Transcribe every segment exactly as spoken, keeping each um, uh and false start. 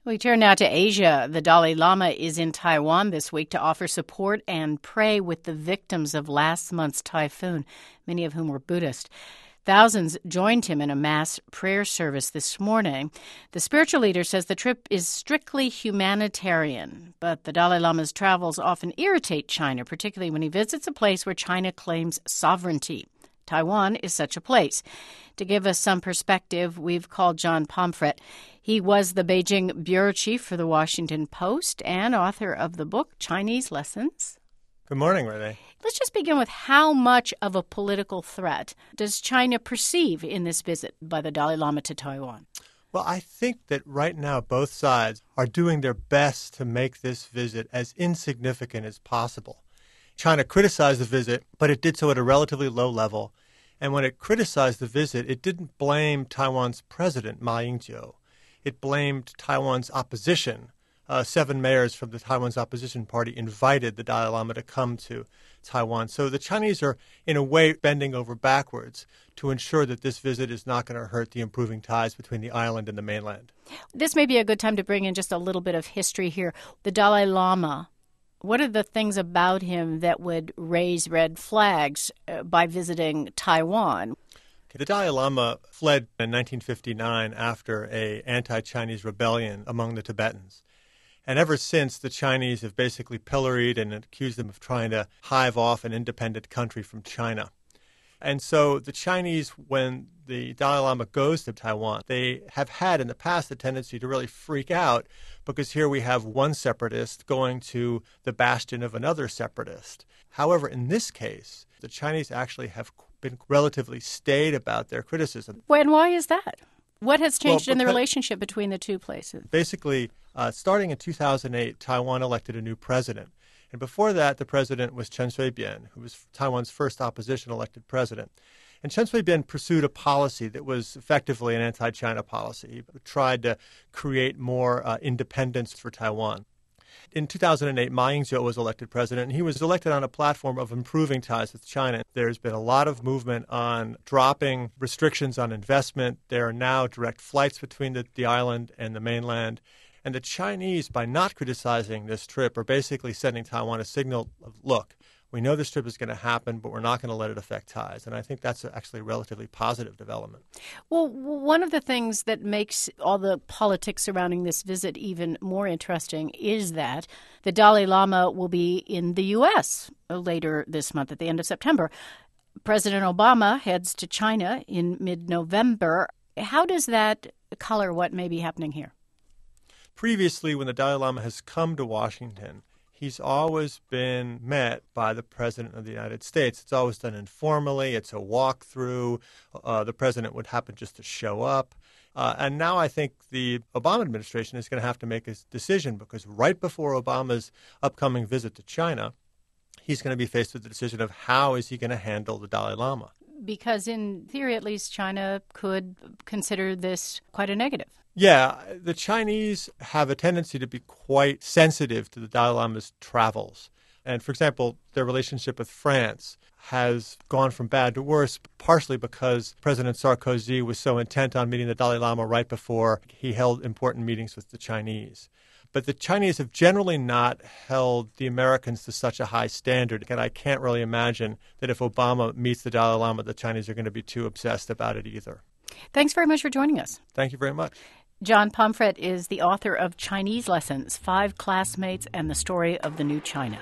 We turn now to Asia. The Dalai Lama is in Taiwan this week to offer support and pray with the victims of last month's typhoon, many of whom were Buddhist. Thousands joined him in a mass prayer service this morning. The spiritual leader says the trip is strictly humanitarian, but the Dalai Lama's travels often irritate China, particularly when he visits a place where China claims sovereignty. Taiwan is such a place. To give us some perspective, we've called John Pomfret. He was the Beijing bureau chief for the Washington Post and author of the book Chinese Lessons. Good morning, Renee. Let's just begin with how much of a political threat does China perceive in this visit by the Dalai Lama to Taiwan? Well, I think that right now both sides are doing their best to make this visit as insignificant as possible. China criticized the visit, but it did so at a relatively low level. And when it criticized the visit, it didn't blame Taiwan's president, Ma Ying-jeou. It blamed Taiwan's opposition. Uh, seven mayors from the Taiwan's opposition party invited the Dalai Lama to come to Taiwan. So the Chinese are, in a way, bending over backwards to ensure that this visit is not going to hurt the improving ties between the island and the mainland. This may be a good time to bring in just a little bit of history here. The Dalai Lama, what are the things about him that would raise red flags uh, by visiting Taiwan? Okay, the Dalai Lama fled in nineteen fifty-nine after an anti-Chinese rebellion among the Tibetans. And ever since, the Chinese have basically pilloried and accused them of trying to hive off an independent country from China. And so the Chinese, when the Dalai Lama goes to Taiwan, they have had in the past a tendency to really freak out because here we have one separatist going to the bastion of another separatist. However, in this case, the Chinese actually have been relatively staid about their criticism. And why is that? What has changed well, in the relationship between the two places? Basically, uh, starting in two thousand eight, Taiwan elected a new president. And before that, the president was Chen Shui-bian, who was Taiwan's first opposition-elected president. And Chen Shui-bian pursued a policy that was effectively an anti-China policy. He tried to create more uh, independence for Taiwan. In two thousand eight, Ma Ying-jeou was elected president, and he was elected on a platform of improving ties with China. There's been a lot of movement on dropping restrictions on investment. There are now direct flights between the, the island and the mainland. And the Chinese, by not criticizing this trip, are basically sending Taiwan a signal of, look, we know this trip is going to happen, but we're not going to let it affect ties. And I think that's actually a relatively positive development. Well, one of the things that makes all the politics surrounding this visit even more interesting is that the Dalai Lama will be in the U S later this month at the end of September. President Obama heads to China in mid-November. How does that color what may be happening here? Previously, when the Dalai Lama has come to Washington, he's always been met by the President of the United States. It's always done informally. It's a walkthrough. Uh, the President would happen just to show up. Uh, and now I think the Obama administration is going to have to make a decision because right before Obama's upcoming visit to China, he's going to be faced with the decision of how is he going to handle the Dalai Lama. Because in theory, at least, China could consider this quite a negative. Yeah, the Chinese have a tendency to be quite sensitive to the Dalai Lama's travels. And, for example, their relationship with France has gone from bad to worse, partially because President Sarkozy was so intent on meeting the Dalai Lama right before he held important meetings with the Chinese. But the Chinese have generally not held the Americans to such a high standard. And I can't really imagine that if Obama meets the Dalai Lama, the Chinese are going to be too obsessed about it either. Thanks very much for joining us. Thank you very much. John Pomfret is the author of Chinese Lessons, Five Classmates and the Story of the New China.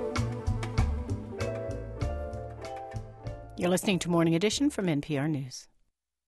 You're listening to Morning Edition from N P R News.